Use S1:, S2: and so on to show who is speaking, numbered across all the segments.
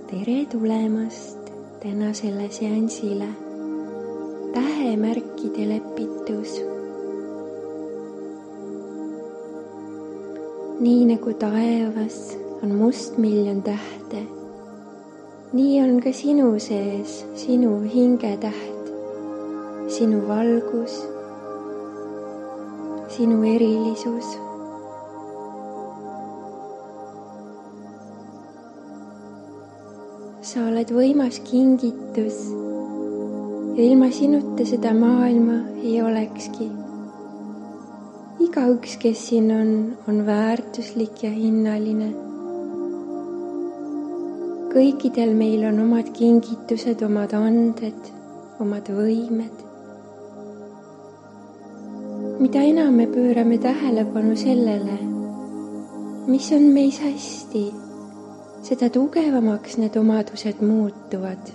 S1: Tere tulemast tänasele seansile. Tähemärkide lepitus. Nii nagu taevas on mustmiljon tähte, nii on ka sinu sees sinu hingetäht, sinu valgus, sinu erilisus. Sa oled võimas kingitus ja ilma sinuta seda maailma ei olekski. Igaüks, kes siin on väärtuslik ja hinnaline. Kõikidel meil on omad kingitused, omad anded, omad võimed. Mida enam me pöörame tähelepanu sellele, mis on meis hästi, seda tugevamaks need omadused muutuvad.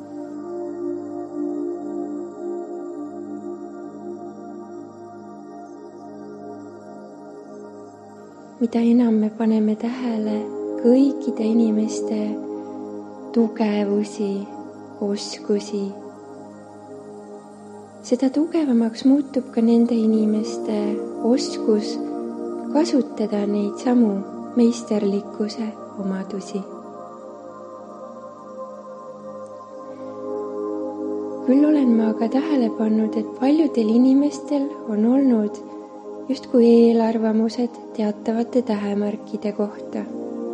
S1: Mida enam me paneme tähele kõikide inimeste tugevusi, oskusi, seda tugevamaks muutub ka nende inimeste oskus kasutada neid samu meisterlikkuse omadusi. Küll olen ma aga tähele pannud, et paljudel inimestel on olnud justkui eelarvamused teatavate tähemärkide kohta.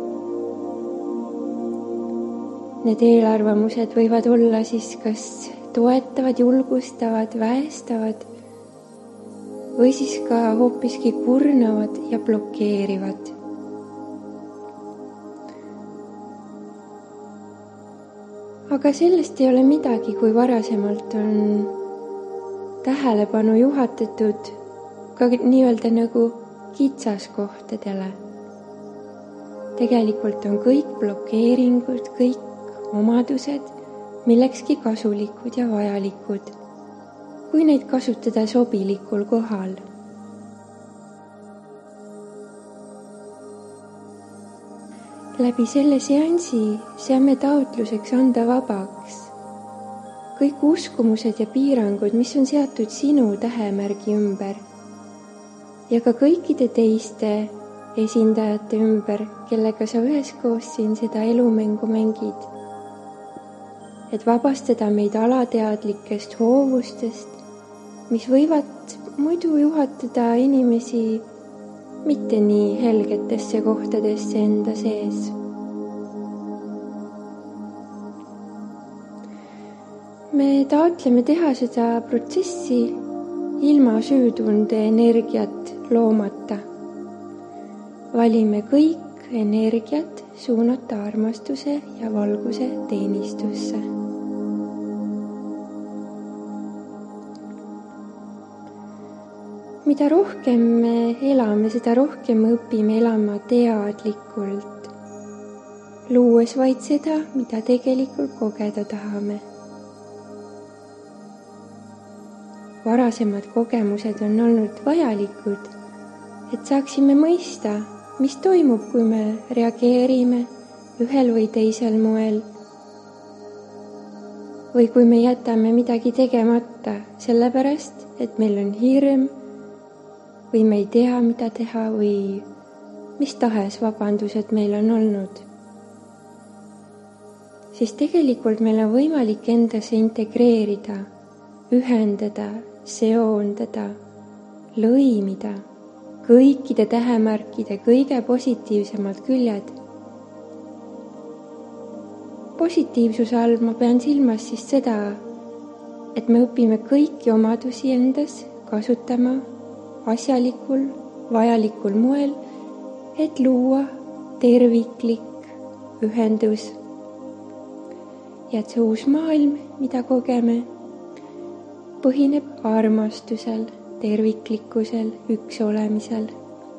S1: Need eelarvamused võivad olla siis kas toetavad, julgustavad, väestavad või siis ka hoopiski kurnavad ja blokeerivad. Aga sellest ei ole midagi, kui varasemalt on tähelepanu juhatatud ka nii-öelda nagu kitsaskohtadele. Tegelikult on kõik blokeeringud, kõik omadused millekski kasulikud ja vajalikud, kui neid kasutada sobilikul kohal. Läbi selle seansi seame taotluseks anda vabaks kõik uskumused ja piirangud, mis on seatud sinu tähemärgi ümber ja ka kõikide teiste esindajate ümber, kellega sa üheskoos siin seda elumängu mängid. Et vabastada meid alateadlikest hoovustest, mis võivad muidu juhatada inimesi mitte nii helgetesse kohtadesse enda sees. Me taotleme teha seda protsessi ilma süütunde energiat loomata. Valime kõik energiat suunata armastuse ja valguse teenistusse. Mida rohkem me elame, seda rohkem me õpime elama teadlikult, luues vaid seda, mida tegelikult kogeda tahame. Varasemad kogemused on olnud vajalikud, et saaksime mõista, mis toimub, kui me reageerime ühel või teisel moel. Või kui me jätame midagi tegemata, sellepärast, et meil on hirm, või me ei tea, mida teha või mis tahes vabandused meil on olnud. Siis tegelikult meil on võimalik endasse integreerida, ühendada, seondada, lõimida kõikide tähemärkide kõige positiivsemad küljed. Positiivsuse all ma pean silmas siis seda, et me õpime kõiki omadusi endas kasutama asjalikul, vajalikul moel, et luua terviklik ühendus. Ja et see uus maailm, mida kogeme, põhineb armastusel, terviklikkusel, üks olemisel.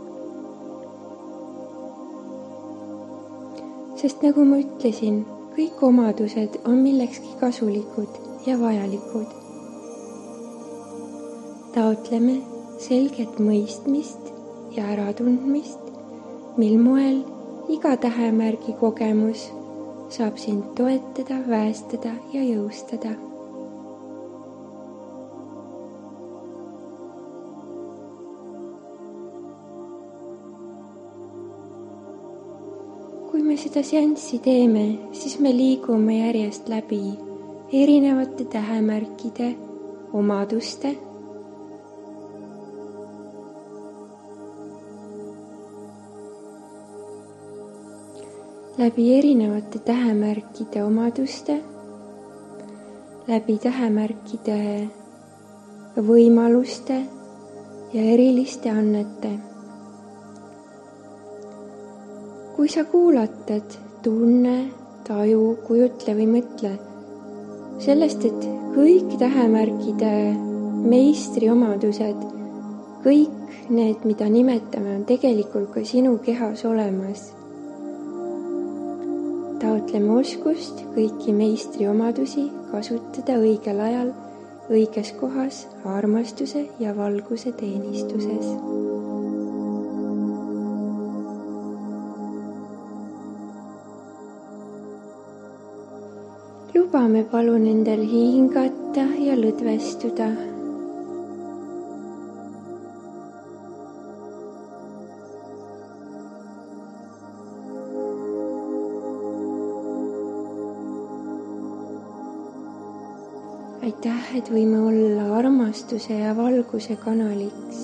S1: Sest nagu ma ütlesin, kõik omadused on millekski kasulikud ja vajalikud. Taotleme selget mõistmist ja äratundmist, mil moel iga tähemärgi kogemus saab sind toetada, väestada ja jõustada. Kui me seda seanssi teeme, siis me liigume järjest läbi erinevate tähemärkide, omaduste, läbi erinevate tähemärkide omaduste, läbi tähemärkide võimaluste ja eriliste annete. Kui sa kuulatad, tunne, taju, kujutle või mõtle sellest, et kõik tähemärkide meistriomadused, kõik need, mida nimetame, on tegelikult ka sinu kehas olemas. Taotleme oskust kõiki meistriomadusi kasutada õigel ajal, õiges kohas, armastuse ja valguse teenistuses. Lubame palun endal hingata ja lõdvestuda. Aitäh, et võime olla armastuse ja valguse kanaliks.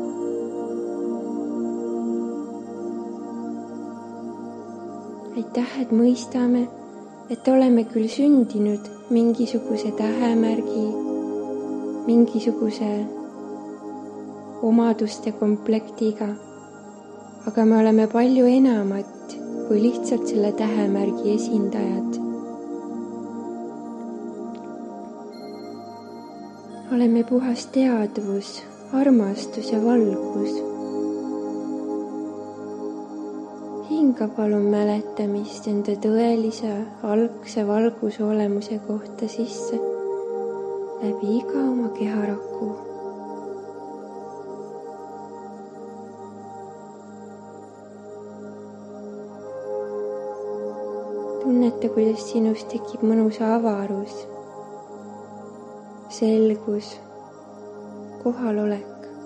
S1: Aitäh, et mõistame, et oleme küll sündinud mingisuguse tähemärgi, mingisuguse omaduste komplektiga, aga me oleme palju enamat kui lihtsalt selle tähemärgi esindajad. Oleme puhas teadvus, armastus ja valgus. Hinga palun mäletamist enda tõelise, algse valguse olemuse kohta sisse läbi iga oma keharaku. Tunneta, kuidas sinus tekib mõnus avarus, selgus, kohalolek.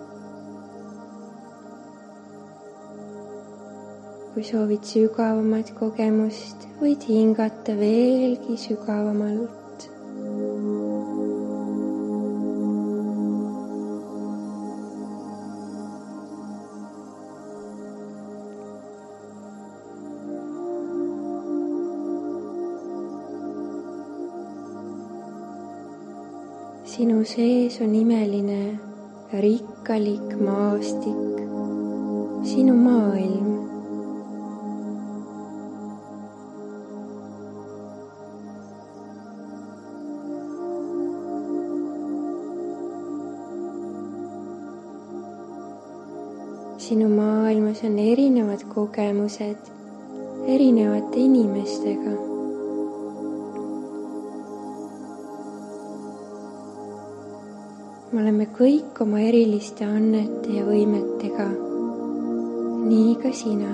S1: Kui soovid sügavamat kogemust, võid hingata veelgi sügavamalt. Sinu sees on imeline ja rikkalik maastik, sinu maailm. Sinu maailmas on erinevad kogemused erinevate inimestega. Me oleme kõik oma eriliste annete ja võimetega, nii ka sina.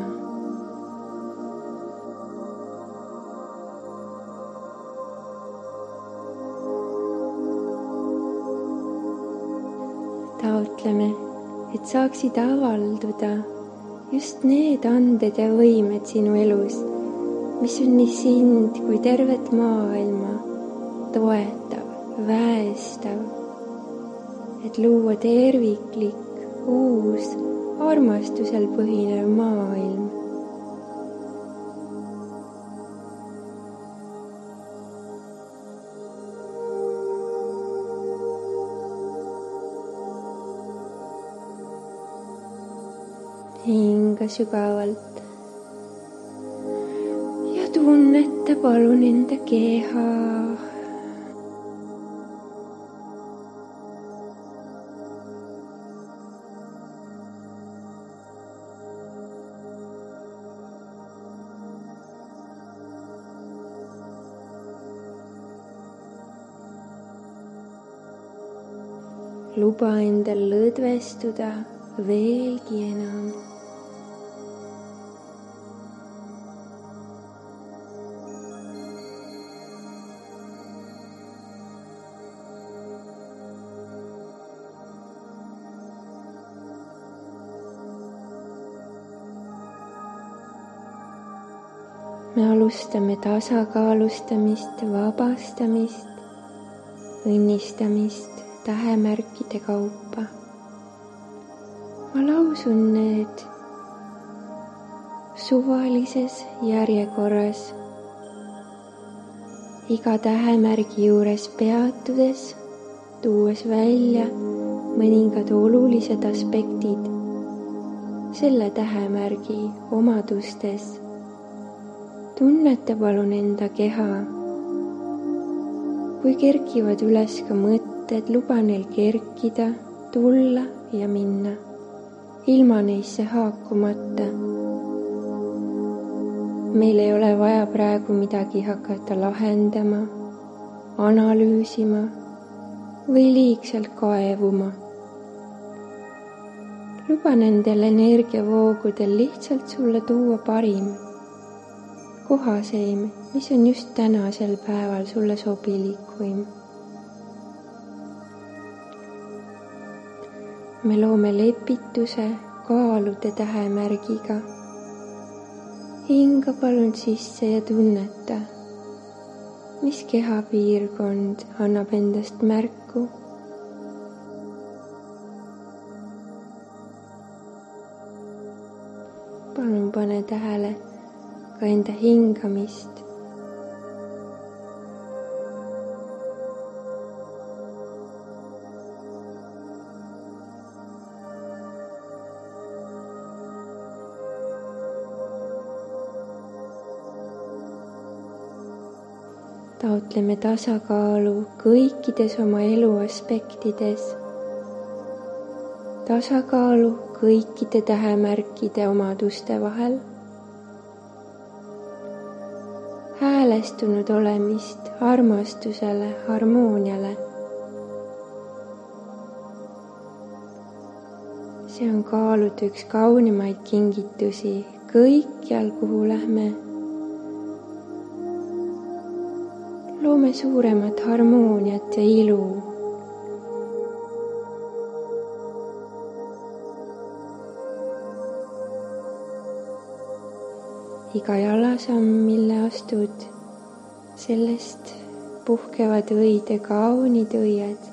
S1: Taotleme, et saaksid avalduda just need anded ja võimed sinu elus, mis on nii sind kui tervet maailma toetav, väestav, et luua terviklik, uus, armastusel põhinev maailm. Hinga sügavalt ja tunneta palun enda keha. Luba endal lõdvestuda veelgi enam. me alustame tasakaalustamist, vabastamist, õnnistamist tähemärkide kaupa. Ma lausun need suvalises järjekorras, iga tähemärgi juures peatudes, tuues välja mõningad olulised aspektid selle tähemärgi omadustes. Tunneta palun enda keha. Kui kerkivad üles ka mõtted, luba neil kerkida, tulla ja minna, ilma neisse haakumata. Meil ei ole vaja praegu midagi hakata lahendama, analüüsima või liigselt kaevuma. Luba nendel energiavoogudel lihtsalt sulle tuua parim, kohaseim, mis on just tänasel päeval sulle sobilikuim. Me loome lepituse kaalude tähemärgiga. Hinga palun sisse ja tunneta, mis kehapiirkond annab endast märku. Palun pane tähele ka enda hingamist. Taotleme tasakaalu kõikides oma elu aspektides. Tasakaalu kõikide tähemärkide omaduste vahel. Häälestunud olemist armastusele, harmooniale. See on kaalude üks kaunimaid kingitusi kõikjal, kuhu lähme. Loome suuremat harmooniat ja ilu. Iga jalasamm, mille astud, sellest puhkevad õide kaunid õied.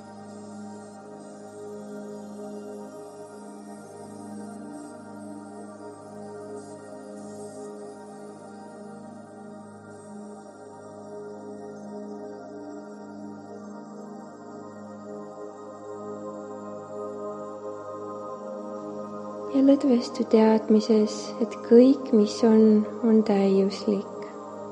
S1: Ja lõdvestu teadmises, et kõik, mis on täiuslik.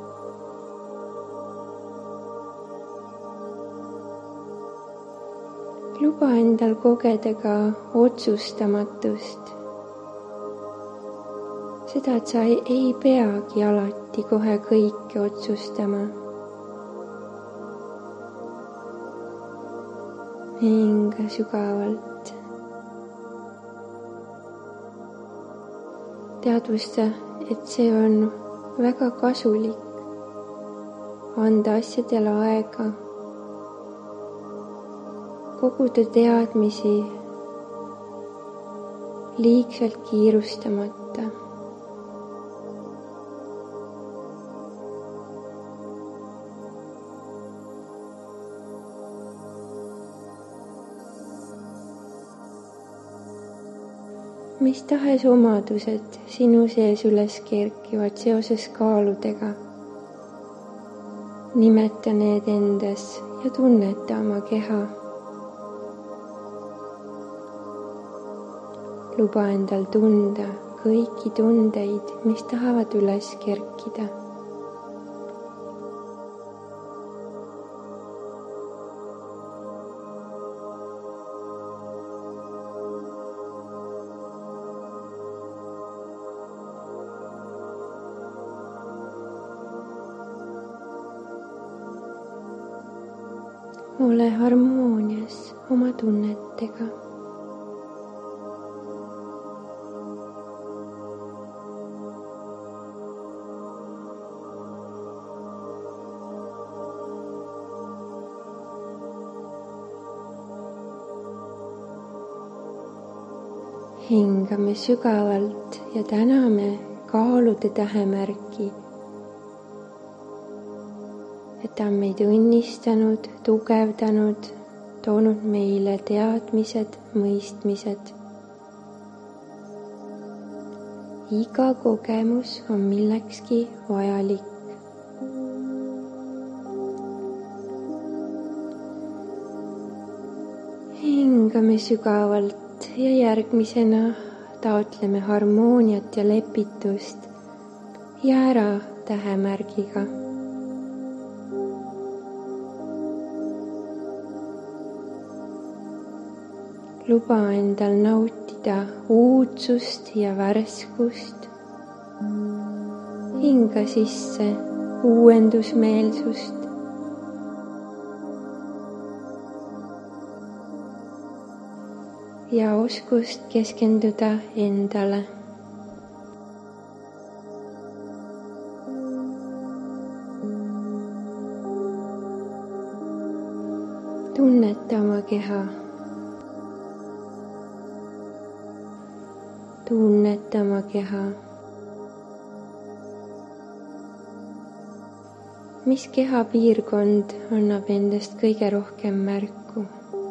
S1: Luba endal kogeda ka otsustamatust. Seda, et sa ei peagi alati kohe kõike otsustama. Hinga sügavalt. Teadvusta, et see on väga kasulik, anda asjadele aega, koguda teadmisi liigselt kiirustamata. Mis tahes omadused sinu sees üles kerkivad seoses kaaludega. Nimeta need endas ja tunneta oma keha. Luba endal tunda kõiki tundeid, mis tahavad üles kerkida. Ole harmoonias oma tunnetega. Hingame sügavalt ja täname kaalude tähemärki et ta on meid õnnistanud, tugevdanud, toonud meile teadmised, mõistmised. Iga kogemus on millekski vajalik. Hingame sügavalt ja järgmisena taotleme harmooniat ja lepitust jäära tähemärgiga. Luba endal nautida uudsust ja värskust. Hinga sisse uuendusmeelsust. Ja oskust keskenduda endale. Tunneta oma keha. Tunneta oma keha. Mis kehapiirkond annab endast kõige rohkem märku?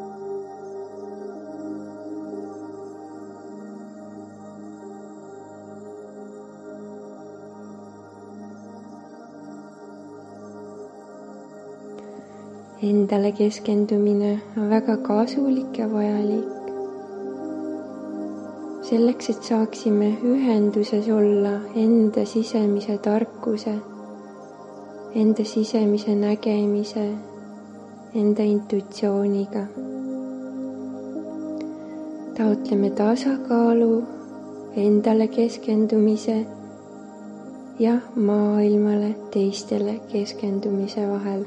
S1: Endale keskendumine on väga kasulik ja vajalik. Selleks, et saaksime ühenduses olla enda sisemise tarkuse, enda sisemise nägemise, enda intuitsiooniga. Taotleme tasakaalu endale keskendumise ja maailmale teistele keskendumise vahel.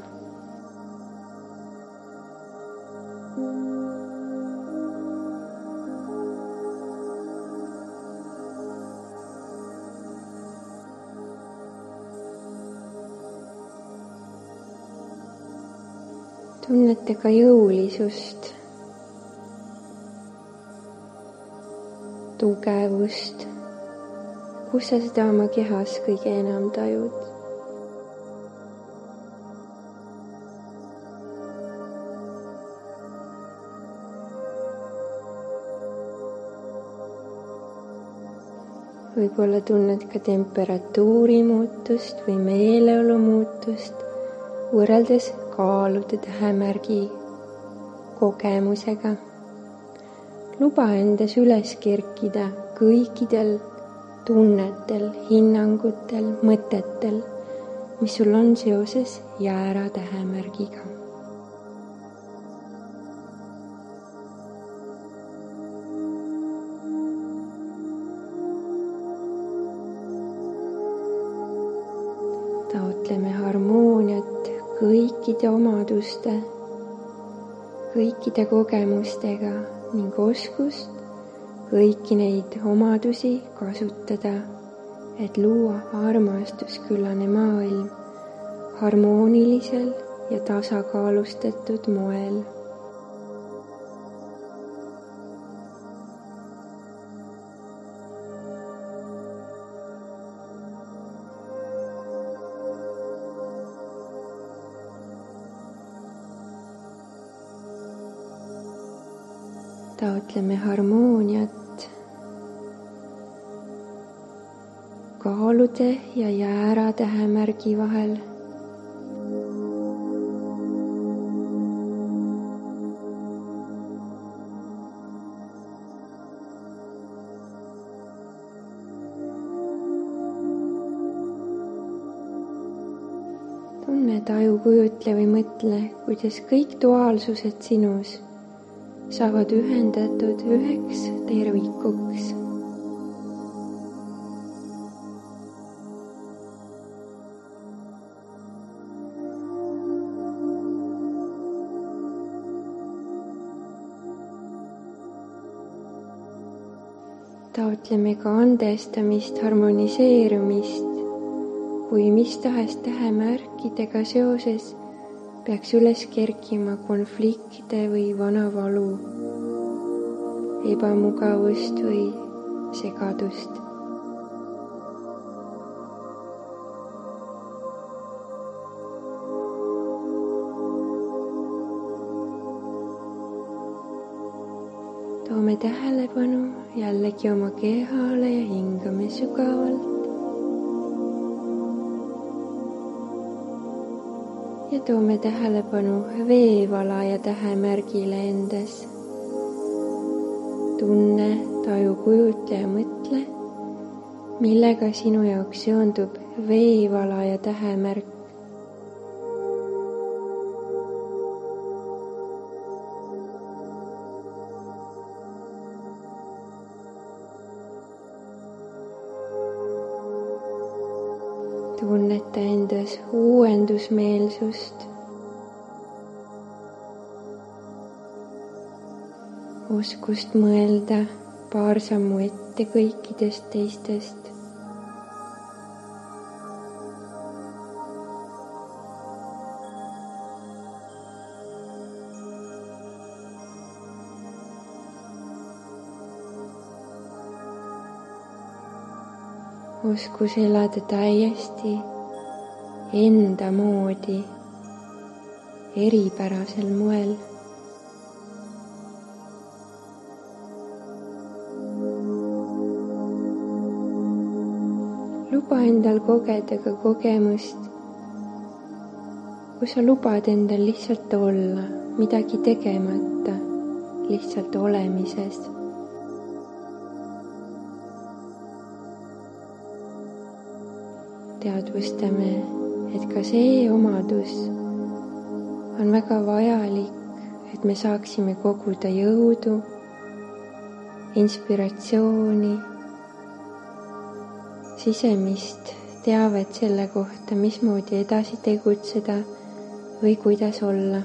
S1: Tunnete ka jõulisust, tugevust, kus sa seda oma kehas kõige enam tajud. Võib-olla tunned ka temperatuuri muutust või meeleolu muutust võrreldes kaalude tähemärgi kogemusega. Luba endas üles kerkida kõikidel tunnetel, hinnangutel, mõtetel, mis sul on seoses jäära tähemärgiga. Taotleme harmooniat kõikide omaduste, kõikide kogemustega ning oskust kõiki neid omadusi kasutada, et luua armastusküllane maailm harmoonilisel ja tasakaalustatud moel. Taotleme harmooniat kaalude ja jäära tähemärgi vahel. Tunne, taju, kujutle või mõtle, kuidas kõik duaalsused sinus saavad ühendatud üheks tervikuks. Taotleme ka andestamist, harmoniseerumist, kui mis tahes tähemärkidega seoses peaks üles kerkima konflikte või vana valu, ebamugavust või segadust. toome tähelepanu jällegi oma kehale ja hingame sügavalt. Ja toome tähelepanu veevalaja tähemärgile endas. Tunne, taju, kujutle ja mõtle, millega sinu jaoks seondub veevalaja tähemärk. Tunneta endas uuendusmeelsust, oskust mõelda paar sammu ette kõikidest teistest. Oskus elada täiesti enda moodi, eripärasel moel. Luba endal kogeda ka kogemust, kus sa lubad endal lihtsalt olla, midagi tegemata, lihtsalt olemises. Teadvustame, et ka see omadus on väga vajalik, et me saaksime koguda jõudu, inspiratsiooni, sisemist teavet selle kohta, mismoodi edasi tegutseda või kuidas olla.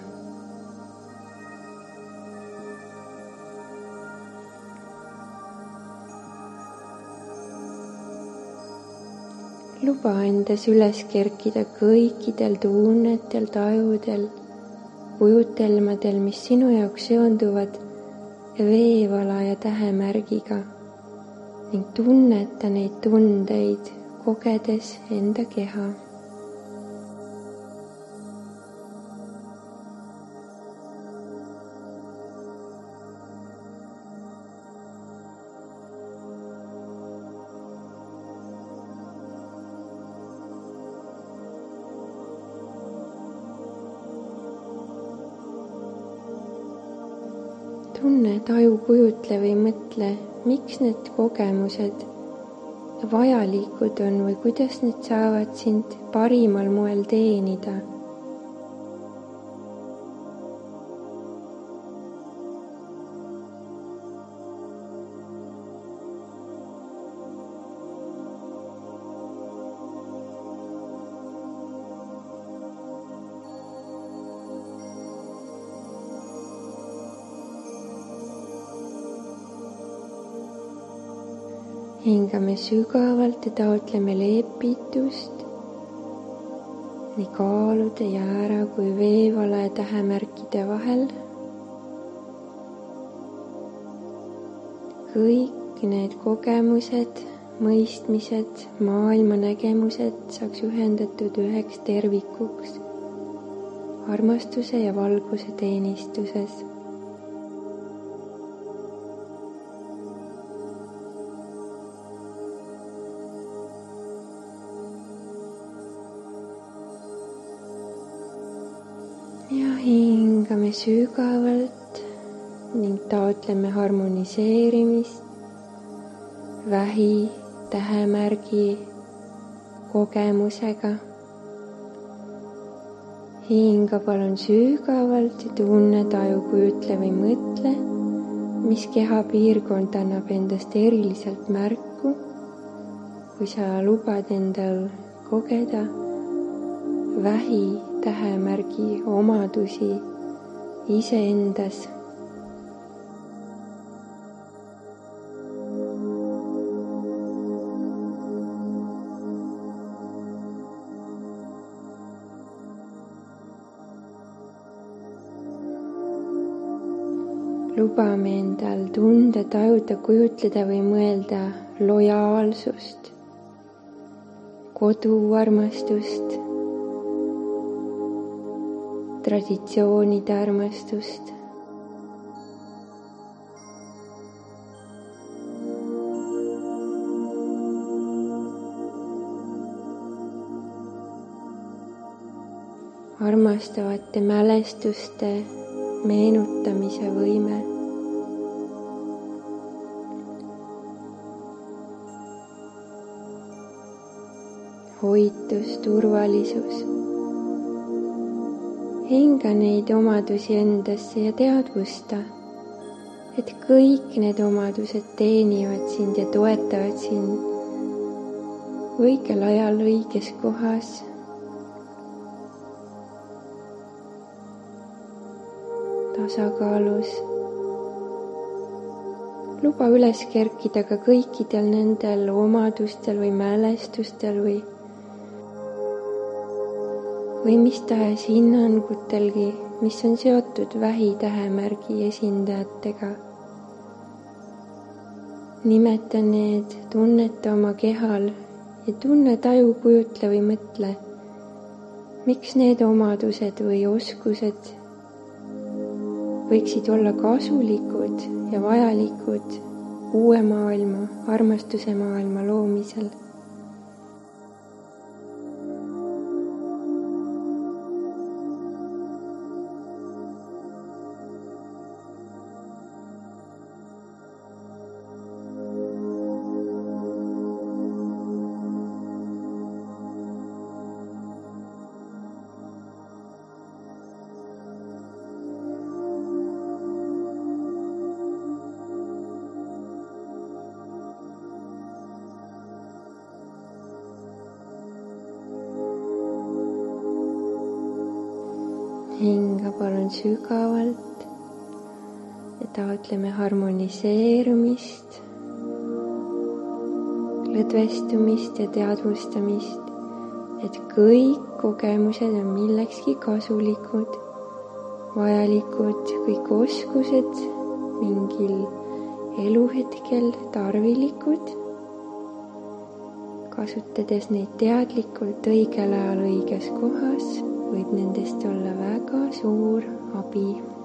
S1: Luba endas üles kerkida kõikidel tunnetel, tajudel, kujutelmadel, mis sinu jaoks seonduvad veevalaja tähemärgiga ning tunneta neid tundeid, kogedes enda keha. Tunne, taju, kujutle või mõtle, miks need kogemused vajalikud on või kuidas need saavad sind parimal moel teenida. Hingame sügavalt ja taotleme lepitust nii kaalude, jäära kui veevalaja tähemärkide vahel. Kõik need kogemused, mõistmised, maailmanägemused saaks ühendatud üheks tervikuks armastuse ja valguse teenistuses. Ja hingame sügavalt ning taotleme harmoniseerimist vähi tähemärgi kogemusega. Hinga palun sügavalt ja tunne, taju, kujutle või mõtle, mis kehapiirkond annab endast eriliselt märku, kui sa lubad endal kogeda vähi tähemärgi omadusi iseendas. Lubame endal tunda, tajuda, kujutleda või mõelda lojaalsust, koduarmastust, traditsioonide armastust, armastavate mälestuste meenutamise võime. Hoitus, turvalisus. Hinga neid omadusi endasse ja teadvusta, et kõik need omadused teenivad sind ja toetavad sind õigel ajal õiges kohas. Tasakaalus. Luba üles kerkida ka kõikidel nendel omadustel või mälestustel või mis tahes hinnangutelgi, mis on seotud vähitähemärgi esindajatega. Nimeta need, tunneta oma kehal ja tunne, taju, kujutle või mõtle, miks need omadused või oskused võiksid olla kasulikud ja vajalikud uue maailma, armastuse maailma loomisel. Hinga palun sügavalt ja taotleme harmoniseerumist, lõdvestumist ja teadvustamist, et kõik kogemused on millekski kasulikud, vajalikud, kõik oskused mingil eluhetkel tarvilikud, kasutades neid teadlikult õigel ajal õiges kohas, võib nendest olla väga suur abi.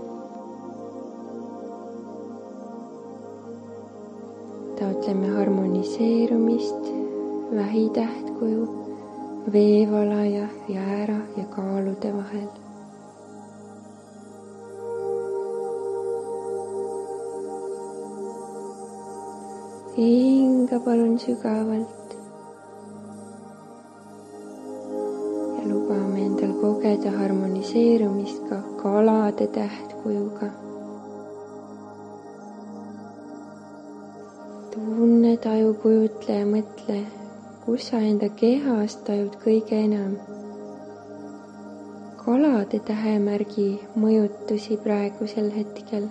S1: Taotleme harmoniseerumist, vähitähtkuju, veevala ja jäära ja kaalude vahel. Hinga palun sügavalt. Lubame endal kogeda harmoniseerumist ka kalade tähtkujuga. Tunne, taju, kujutle ja mõtle, kus sa enda kehas tajud kõige enam kalade tähemärgi mõjutusi praegusel hetkel.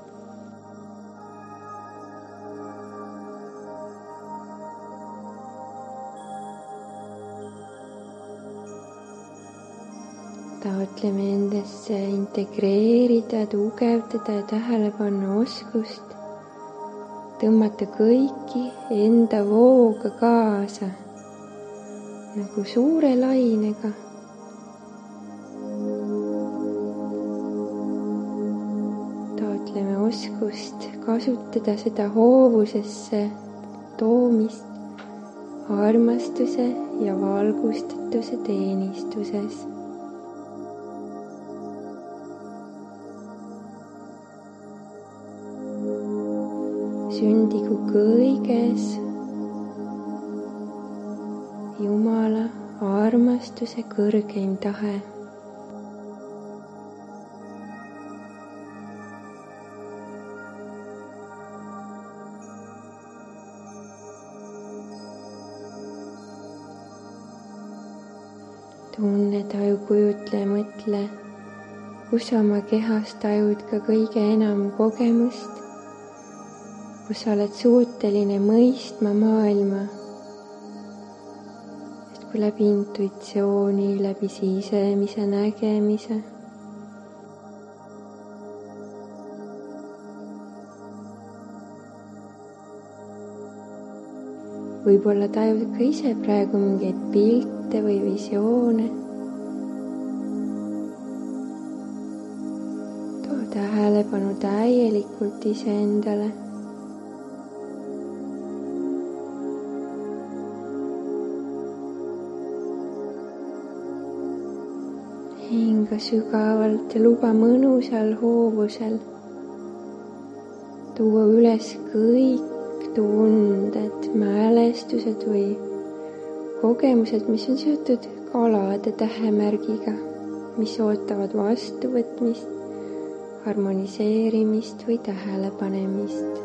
S1: Taotleme endasse integreerida, tugevdada ja tähele panna oskust, tõmmata kõiki enda vooga kaasa, nagu suure lainega. Taotleme oskust kasutada seda hoovusesse toomist armastuse ja valgustatuse teenistuses. Sündigu kõiges Jumala armastuse kõrgeim tahe. Tunne, taju, kujutle ja mõtle, kus oma kehas tajud ka kõige enam kogemust, kus sa oled suuteline mõistma maailma, et kui läbi intuitsiooni, läbi sisemise nägemise. Võib-olla tajud ka ise praegu mingeid pilte või visioone. Too tähelepanu täielikult iseendale. hinga sügavalt ja luba mõnusal hoovusel tuua üles kõik tunded, mälestused või kogemused, mis on seotud kalade tähemärgiga, mis ootavad vastuvõtmist, harmoniseerimist või tähelepanemist.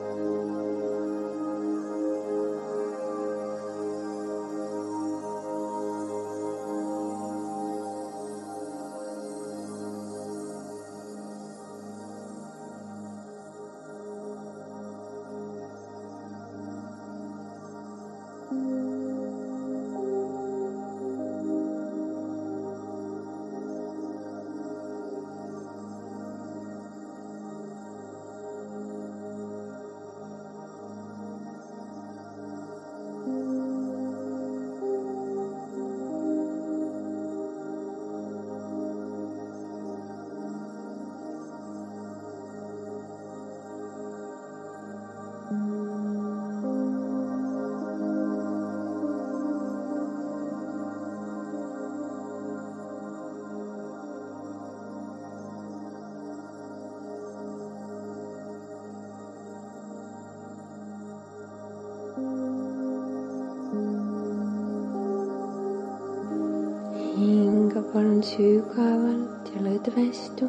S1: Hinga palun sügavalt ja lõdvestu.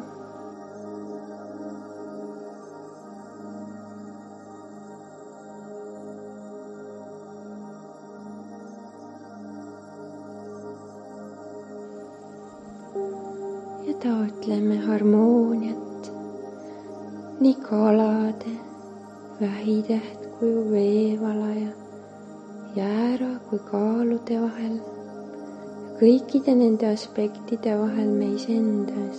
S1: Ja taotleme harmooniat nii kalade, vähitähtkuju, veevalaja, jäära kui kaalude vahel. Kõikide nende aspektide vahel meis endas.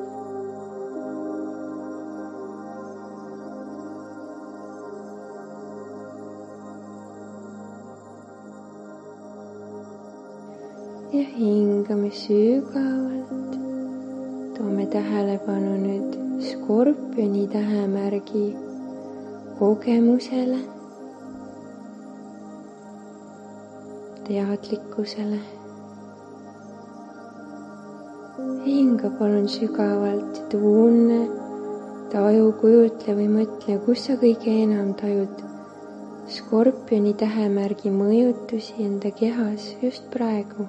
S1: Ja hingame sügavalt. Toome tähelepanu nüüd skorpioni tähemärgi kogemusele, teadlikkusele. Hinga palun sügavalt, tunne, taju, kujutle või mõtle, kus sa kõige enam tajud skorpioni tähemärgi mõjutusi enda kehas just praegu.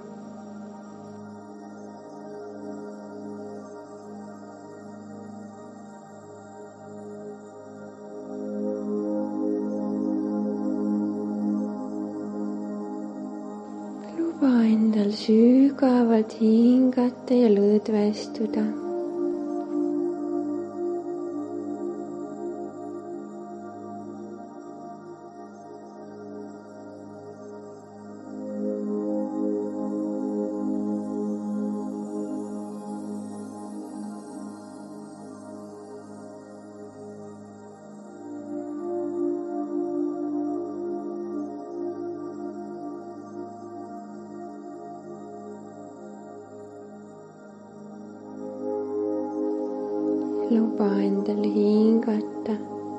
S1: Luba endal sügavalt hingata ja lõdvestuda. Luba endal hingata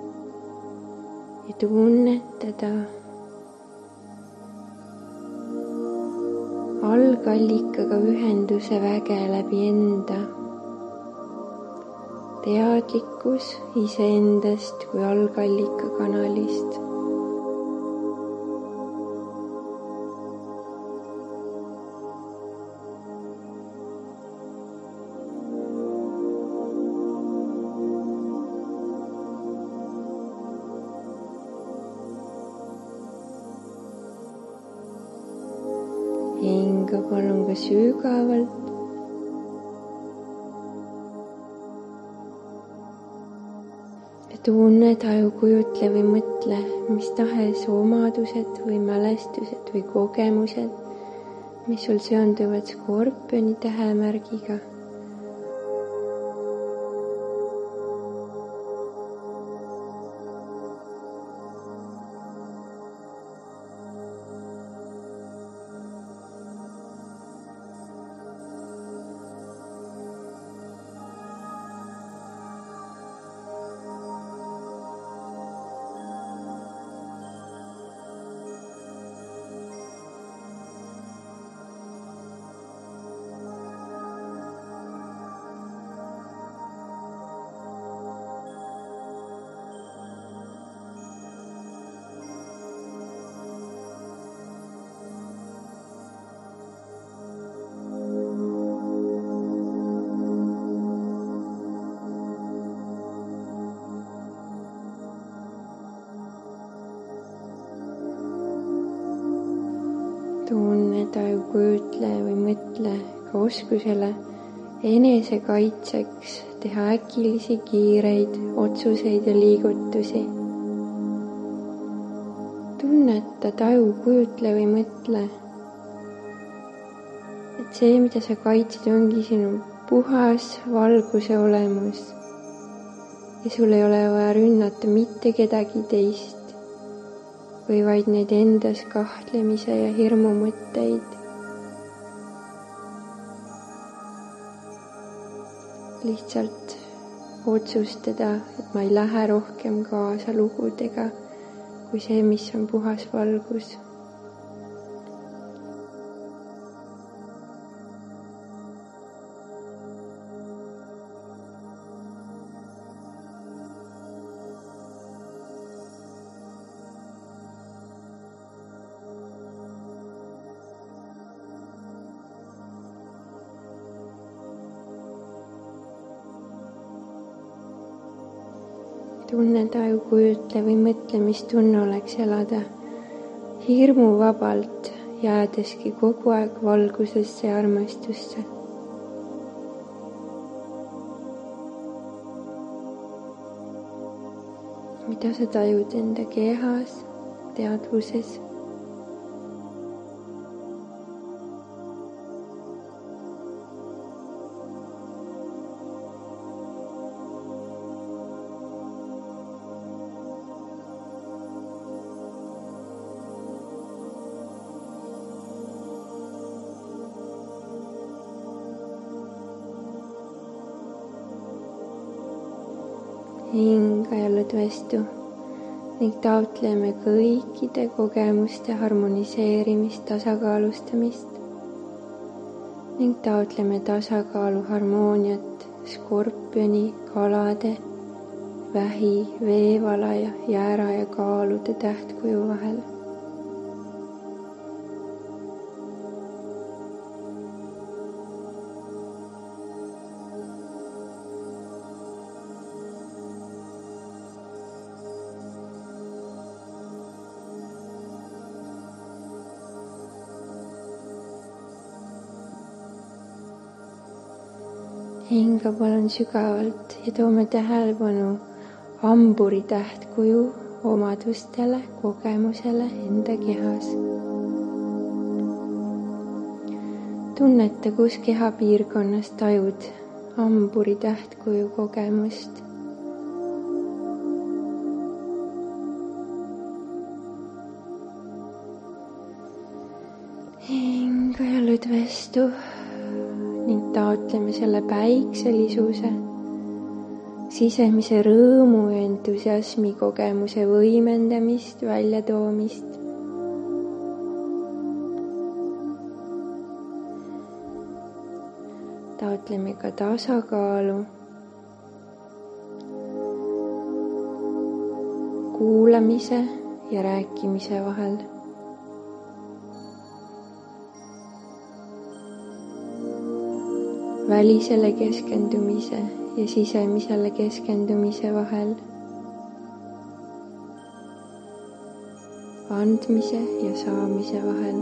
S1: ja tunnetada algallikaga ühenduse väge läbi enda. Teadlikkus iseendast kui algallika kanalist. Hinga palun ka sügavalt. Ja tunne, taju, kujutle või mõtle, mis tahes omadused või mälestused või kogemused, mis sul seonduvad skorpioni tähemärgiga. taju, kujutle või mõtle ka oskusele enesekaitseks teha äkilisi kiireid otsuseid ja liigutusi. Tunneta, taju, kujutle või mõtle, et see, mida sa kaitsed, ongi sinu puhas valguse olemus ja sul ei ole vaja rünnata mitte kedagi teist või vaid neid endas kahtlemise ja hirmu mõtteid. Lihtsalt otsustada, et ma ei lähe rohkem kaasa lugudega kui see, mis on puhas valgus. Tunne, taju, kujutle või mõtle, mis tunne oleks elada hirmuvabalt, jäädeski kogu aeg valgusesse ja armastusse. Mida sa tajud enda kehas, teadvuses? Hinga ja lõdvestu ning taotleme kõikide kogemuste harmoniseerimist, tasakaalustamist ning taotleme tasakaalu, harmooniat skorpioni, kalade, vähi, veevalaja, jäära ja kaalude tähtkuju vahel. Hinga palun sügavalt ja toome tähelepanu hamburi tähtkuju omadustele, kogemusele enda kehas. Tunneta, kus kehapiirkonnas tajud hamburi tähtkuju kogemust. Hinga ja lõdvestu. Ning taotleme selle päikselisuse, sisemise rõõmu ja entusiasmi kogemuse võimendamist, väljatoomist. Taotleme ka tasakaalu, kuulamise ja rääkimise vahel. Välisele keskendumise ja sisemisele keskendumise vahel, andmise ja saamise vahel.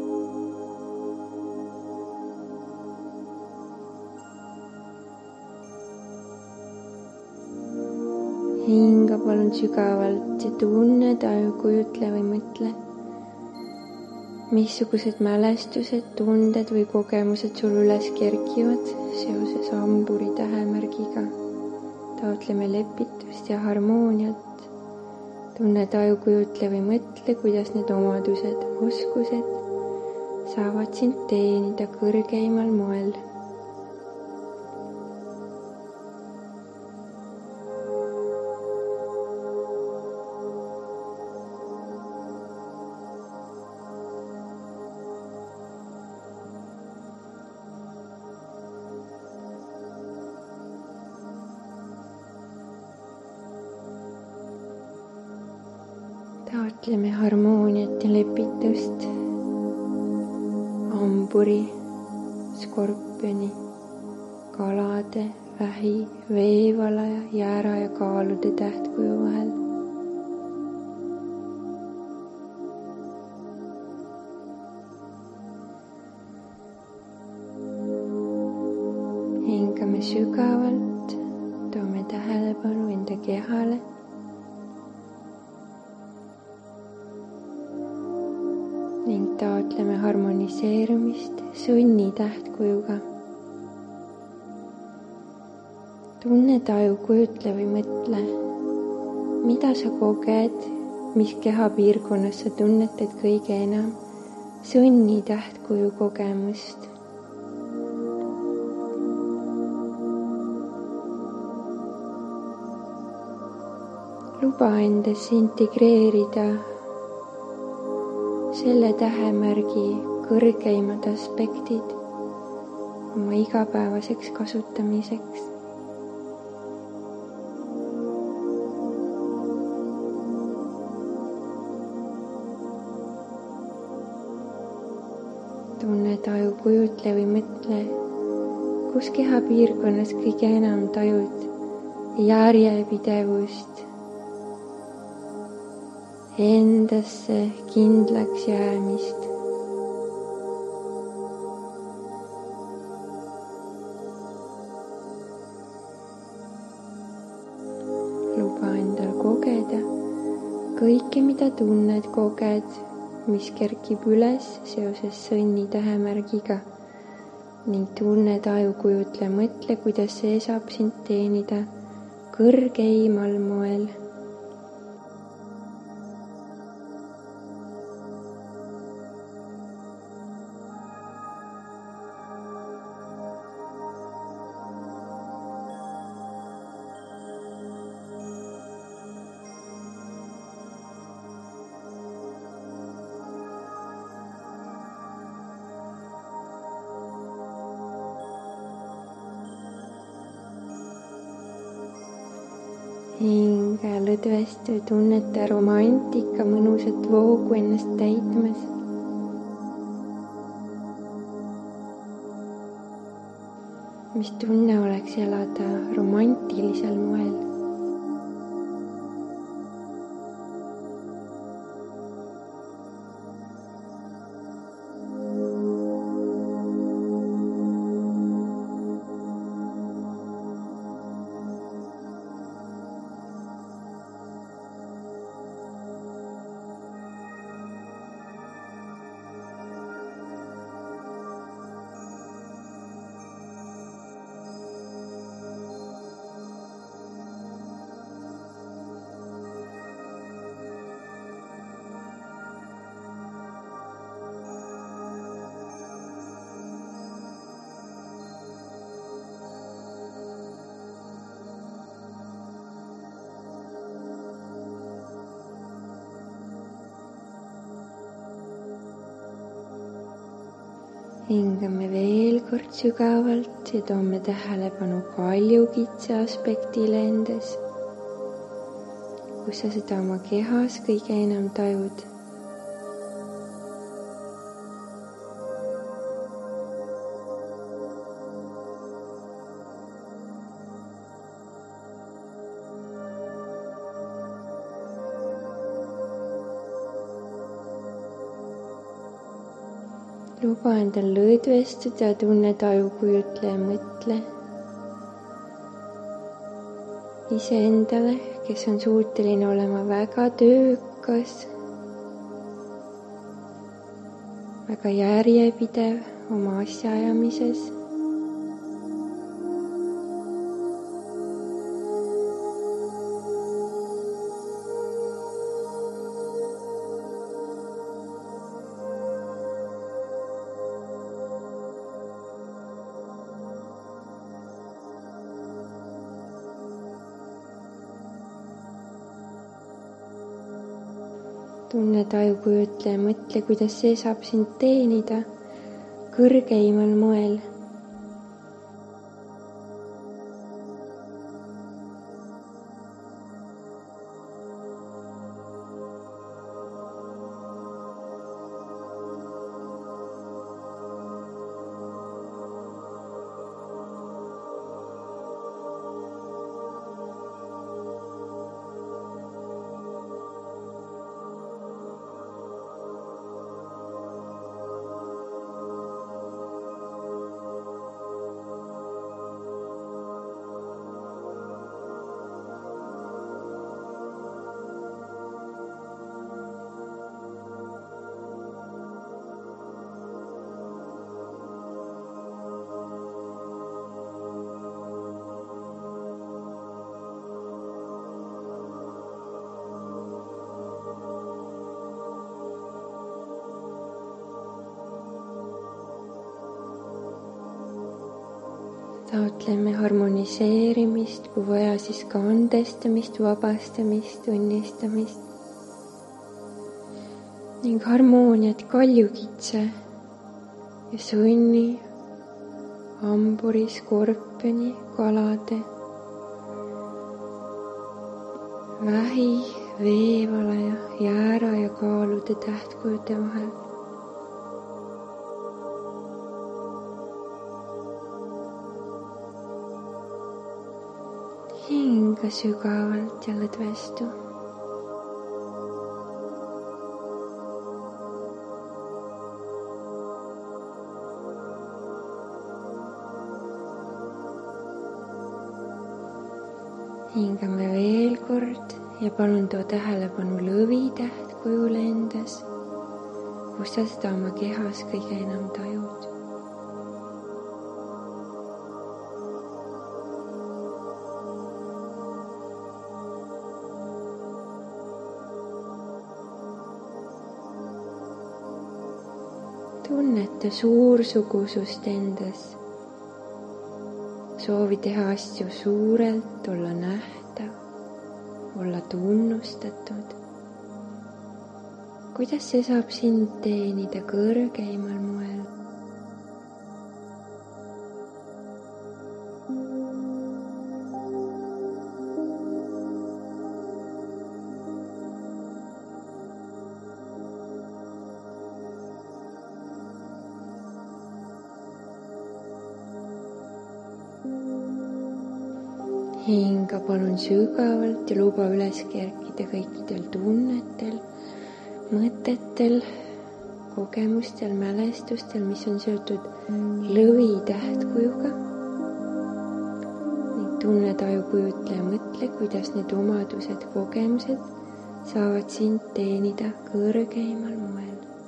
S1: Hinga palun sügavalt ja tunne, taju, kujutle või mõtle, missugused mälestused, tunded või kogemused sul üles kerkivad seoses hamburi tähemärgiga. Taotleme lepitust ja harmooniat. Tunne, taju, kujutle või mõtle, kuidas need omadused, oskused saavad sind teenida kõrgeimal moel. Taotleme harmooniat ja lepitust hamburi, skorpioni, kalade, vähi, veevalaja, jäära ja kaalude tähtkuju vahel. sügavalt, toome tähelepanu enda kehale. Ning taotleme harmoniseerumist sunnitähtkujuga. Tunne, taju, kujutle või mõtle, mida sa koged, mis kehapiirkonnas sa tunnetad kõige enam sunnitähtkuju kogemust. Luba endasse integreerida selle tähemärgi kõrgeimad aspektid oma igapäevaseks kasutamiseks. Tunne, taju, kujutle või mõtle, kus kehapiirkonnas kõige enam tajud järjepidevust, endasse kindlaks jäämist. Luba endal kogeda kõike, mida tunned, koged, mis kerkib üles seoses sõnni tähemärgiga ning tunne, taju, kujutle, mõtle, kuidas see saab sind teenida kõrgeimal moel. Hinge lõdvestu tunnete romantika mõnusat voogu ennast täitmas. Mis tunne oleks elada romantilisel moel? Hingame veel kord sügavalt ja toome tähelepanu kaljukitse aspektile endas, kus sa seda oma kehas kõige enam tajud. Luba endal lõdvestuda, tunne, taju, kujutle ja mõtle iseendale, kes on suuteline olema väga töökas, väga järjepidev oma asjaajamises. Tunne, taju, kujutle ja mõtle, kuidas see saab sind teenida kõrgeimal moel. taotleme harmoniseerimist, kui vaja, siis ka andestamist, vabastamist, õnnistamist ning harmooniat kaljukitse ja sõnni, hamburi, skorpioni, kalade, vähi, veevalaja, jäära ja kaalude tähtkujude vahel. Hinga sügavalt ja lõdvestu. Hingame veel kord ja palun too tähelepanu lõvi tähtkujule endas, kus sa seda oma kehas kõige enam tajud. Tunneta suursugusust endas. Soovi teha asju suurelt, olla nähtav, olla tunnustatud. Kuidas see saab sind teenida kõrgeimal moel? Hinga palun sügavalt ja luba üles kerkida kõikidel tunnetel, mõtetel, kogemustel, mälestustel, mis on seotud lõvi tähtkujuga. Ning tunne, taju, kujutle ja mõtle, kuidas need omadused, kogemused saavad sind teenida kõrgeimal moel.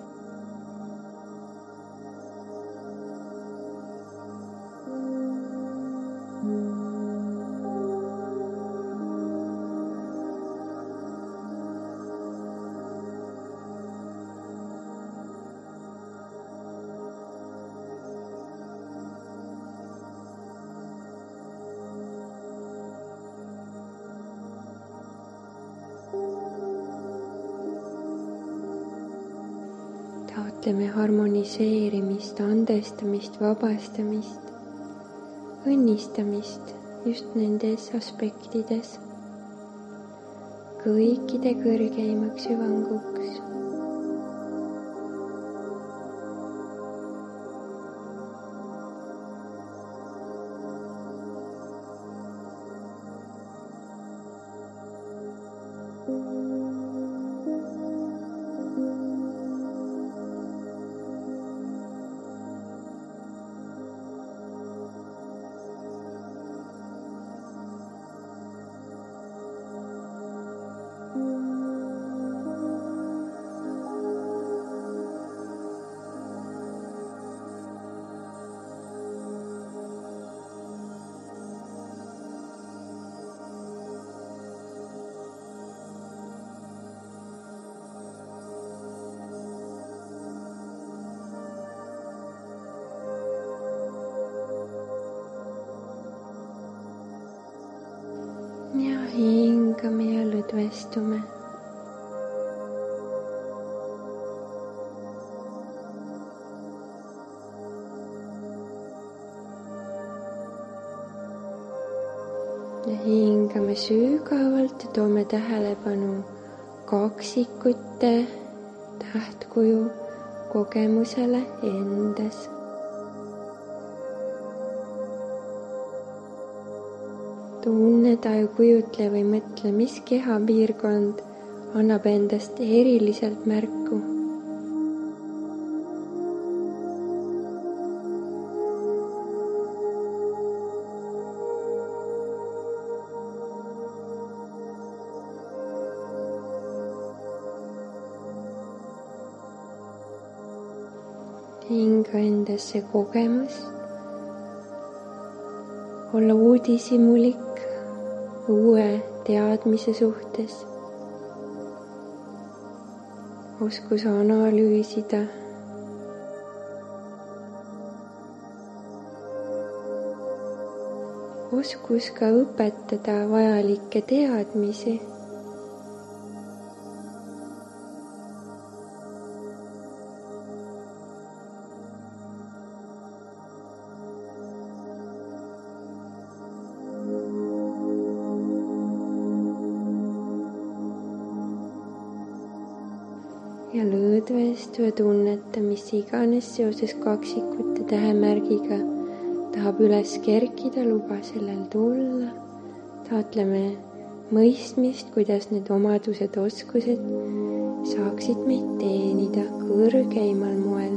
S1: Taotleme harmoniseerimist, andestamist, vabastamist, õnnistamist just nendes aspektides, kõikide kõrgeimaks hüvanguks. Ja hingame ja lõdvestume. Ja hingame sügavalt ja toome tähelepanu kaksikute tähtkuju kogemusele endas. Tunne, taju, kujutle või mõtle, mis kehapiirkond annab endast eriliselt märku. Hinga endasse kogemus, olla uudishimulik uue teadmise suhtes, oskus analüüsida, oskus ka õpetada vajalikke teadmisi. Ja lõõdvestu ja tunneta, mis iganes seoses kaksikute tähemärgiga tahab üles kerkida, luba sellel tulla. Taotleme mõistmist, kuidas need omadused, oskused saaksid meid teenida kõrgeimal moel.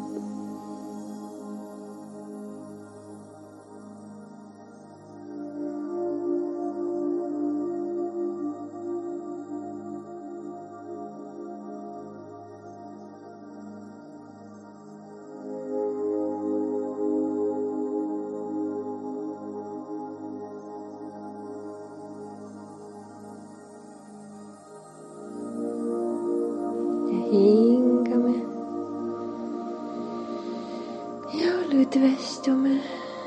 S1: Hingame ja lõdvestume.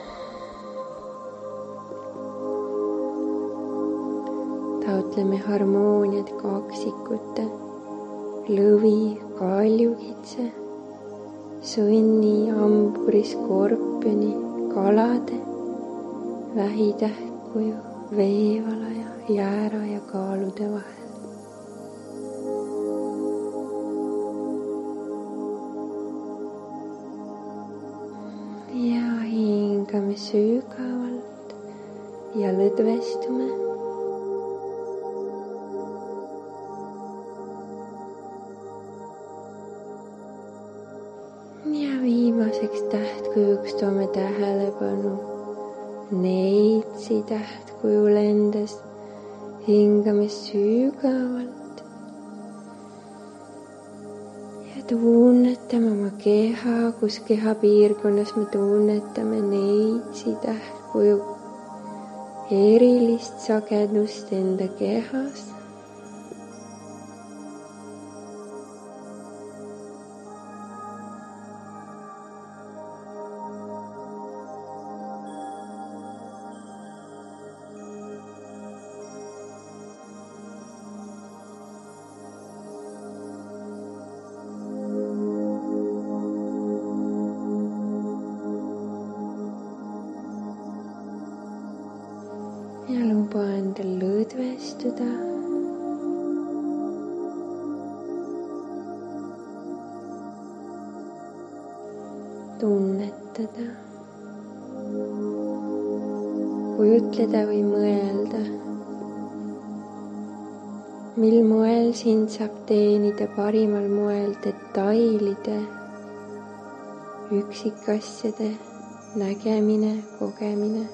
S1: Taotleme harmooniat kaksikute, lõvi, kaljukitse, sõnni, hamburi, skorpioni, kalade, vähitähtkuju, veevalaja, jäära ja kaalude vahel. Ja hingame sügavalt ja lõdvestume. Ja viimaseks tähtkujuks toome tähelepanu neitsi tähtkujul endas. Hingame sügavalt ja tunnetame oma keha, kus kehapiirkonnas me tunnetame neitsi tähtkuju erilist sagedust enda kehas. Ja luba endal lõdvestuda. Tunnetada. Kujutleda või mõelda. Mil moel sind saab teenida parimal moel detailide, üksikasjade nägemine, kogemine.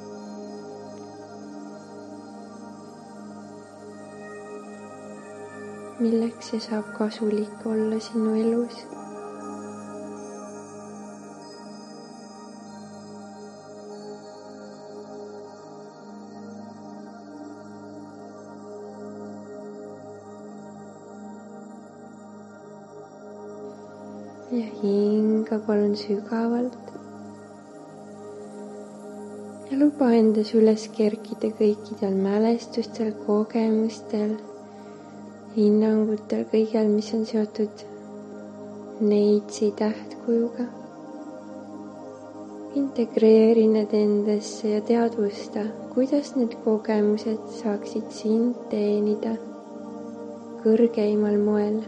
S1: Milleks see saab kasulik olla sinu elus? Ja hinga palun sügavalt. Ja luba endas üles kerkida kõikidel mälestustel, kogemustel, hinnangutel, kõigel, mis on seotud neitsi tähtkujuga. Integreeri need endasse ja teadvusta, kuidas need kogemused saaksid sind teenida kõrgeimal moel.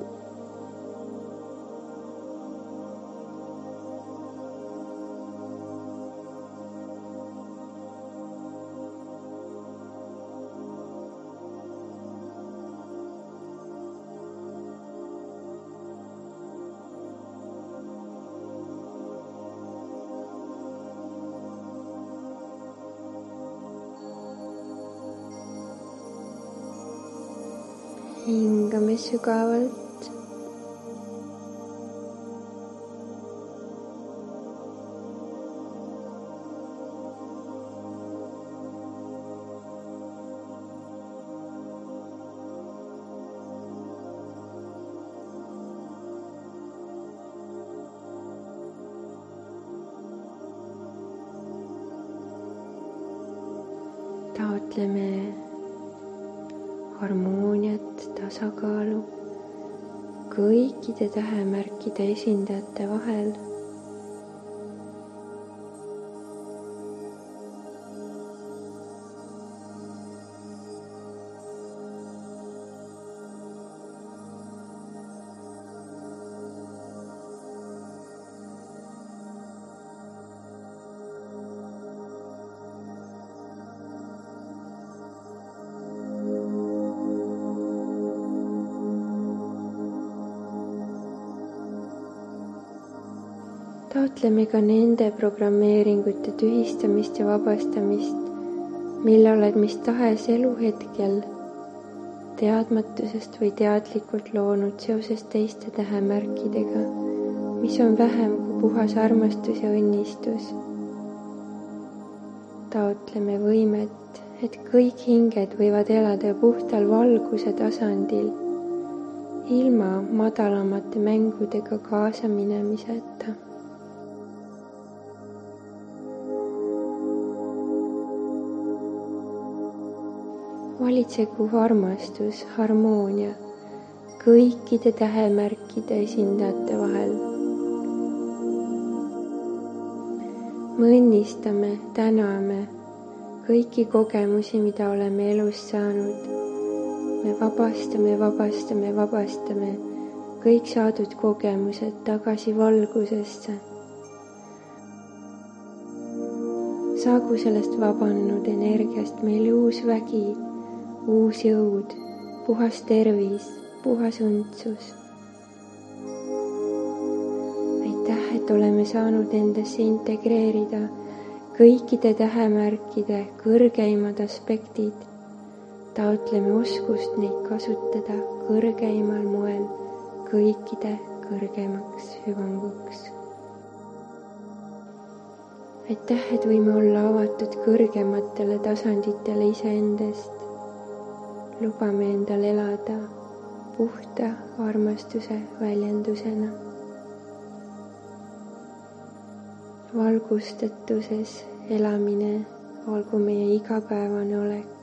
S1: Hingame sügavalt. taotleme harmooniat, tasakaalu kõikide tähemärkide esindajate vahel. Taotleme ka nende programmeeringute tühistamist ja vabastamist, mille oled mis tahes eluhetkel teadmatusest või teadlikult loonud seoses teiste tähemärkidega, mis on vähem kui puhas armastus ja õnnistus. Taotleme võimet, et kõik hinged võivad elada puhtal valguse tasandil, ilma madalamate mängudega kaasaminemiseta. Valitsegu armastus, harmoonia kõikide tähemärkide esindajate vahel. Me õnnistame, täname kõiki kogemusi, mida oleme elus saanud. Me vabastame kõik saadud kogemused tagasi valgusesse. Saagu sellest vabannud energiast meil uus vägi, uus jõud, puhas tervis, puhas õndsus. Aitäh, et oleme saanud endasse integreerida kõikide tähemärkide kõrgeimad aspektid. Taotleme oskust neid kasutada kõrgeimal moel kõikide kõrgemaks hüvanguks. Aitäh, et võime olla avatud kõrgematele tasanditele iseendast. Lubame endal elada puhta armastuse väljendusena. Valgustatuses elamine olgu meie igapäevane olek.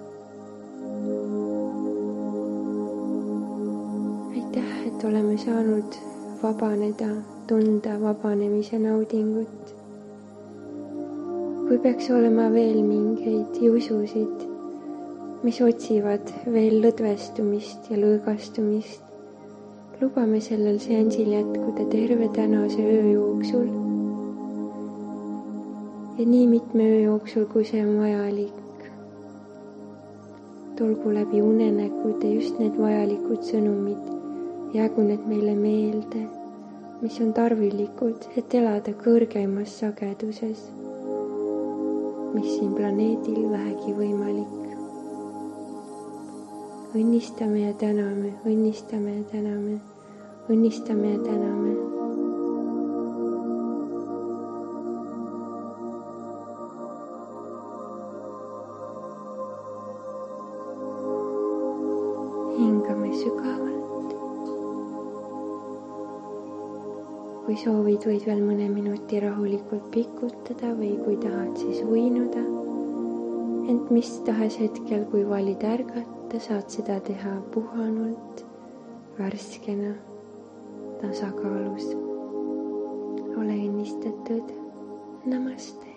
S1: Aitäh, et oleme saanud vabaneda, tunda vabanemise naudingut. Kui peaks olema veel mingeid jususid, mis otsivad veel lõdvestumist ja lõõgastumist, lubame sellel seansil jätkuda terve tänase öö jooksul ja nii mitme öö jooksul, kui see on vajalik. Tulgu läbi unenägude just need vajalikud sõnumid, jäägu need meile meelde, mis on tarvilikud, et elada kõrgeimas sageduses, mis siin planeedil vähegi võimalik. Õnnistame ja täname, õnnistame ja täname, õnnistame ja täname. Hingame sügavalt. Kui soovid, võid veel mõne minuti rahulikult pikutada või kui tahad, siis uinuda. Ent mis tahes hetkel, kui valid ärgata, saad seda teha puhanult, värskena, tasakaalus. Ole õnnistatud. Namaste.